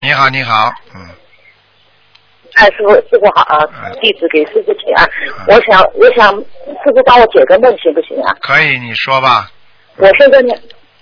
你好，你好， 哎，师傅好啊，弟子给师傅请安。我想师傅帮我解个梦行不行啊？ 可以，你说吧。 我现在呢，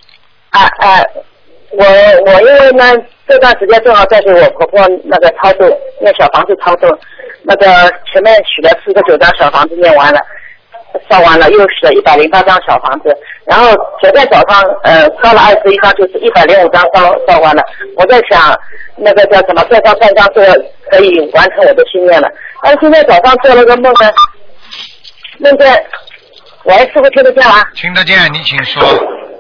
我因为呢这段时间正好在给我婆婆那个操作念小房子操作，那个前面许了49张小房子念完了，烧完了，又许了108张小房子，然后昨天早上烧了21张，就是105张烧完了。我在想那个叫什么，再烧3张就可以完成我的心愿了。但是今天早上做了个梦呢，梦见，喂，师傅听得见吗？ 听得见，你请说。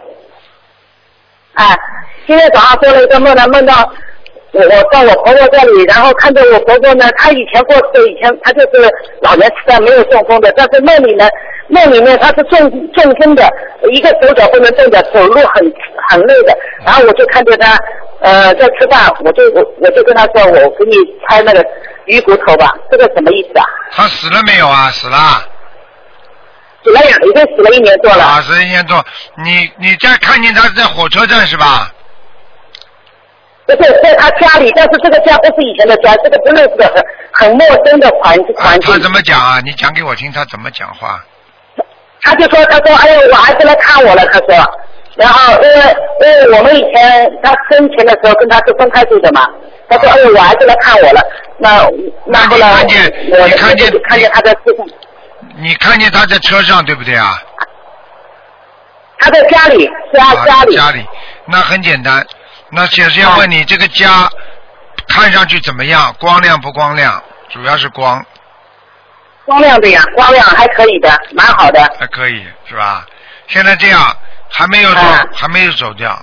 今天早上做了一个梦呢，梦到我到我婆婆这里，然后看着我婆婆呢，她以前过世，她就是老年痴呆，没有中风的，但是梦里面她是中风的，一个手脚不能动的，走路很累的。然后我就看着她在吃饭，我就跟她说，我给你拍那个鱼骨头吧，这个什么意思啊？ 她死了没有啊？死了。 死了呀，已经死了1年多了。 死了1年多，你在看见她在火车站是吧？ 不是在他家里，但是这个家不是以前的家，这个不认识的很陌生的环境。 他怎么讲啊？你讲给我听，他怎么讲话？ 他说，哎呦，我儿子来看我了，他说。然后因为我们以前他生前的时候跟他是分开住的嘛，他说，哎呦，我儿子来看我了。那后来我看见他在车上。 你看见他在车上对不对啊？ 他在家里， 家里，那很简单。那先问你，这个家看上去怎么样？光亮不光亮？主要是光。 光亮的呀，光亮还可以的，蛮好的。 还可以是吧？现在这样还没有走，还没有走掉，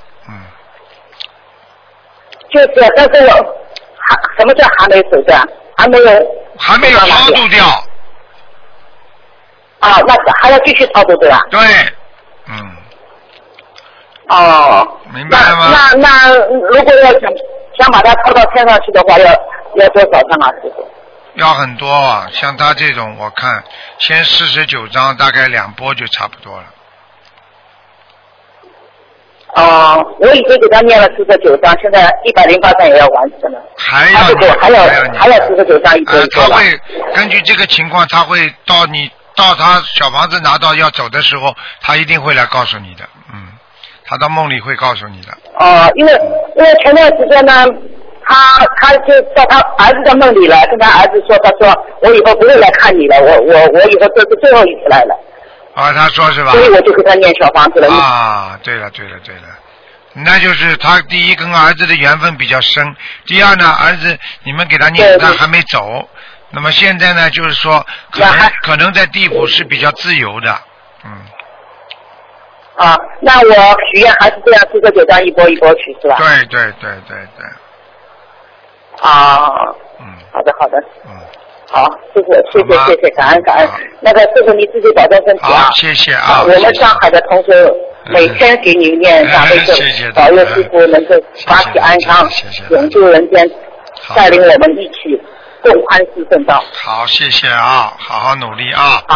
就是，但是什么叫还没走掉？还没有超度掉。 那还要继续操作对吧？ 对，明白了吗？ 那如果要想把它抄到天上去的话，要多少张啊，师傅？ 要很多啊，像他这种，我看先49张，大概2波就差不多了。 我已经给他念了49张，现在108张也要完成了。还要49张一波。 他会根据这个情况，他会到他小房子拿到要走的时候，他一定会来告诉你的，他到梦里会告诉你的。 因为前段时间呢，他就到他儿子的梦里来，跟他儿子说，他说我以后不会来看你了，我以后这是最后一次来了。 他说是吧？ 所以我就给他念小房子了。 对了，那就是他第一跟儿子的缘分比较深，第二呢，儿子你们给他念，他还没走。那么现在呢，就是说可能在地府是比较自由的， 那我许愿还是这样，49张一波一波取是吧？ 对。 好的。好，师傅，谢谢，感恩。那个师傅你自己保重身体啊。 谢谢啊。 我们上海的同学每天给你念大悲咒，保佑师傅能够法体安康，永驻人间，带领我们一起共宽恕正道。 好，谢谢啊，好好努力啊。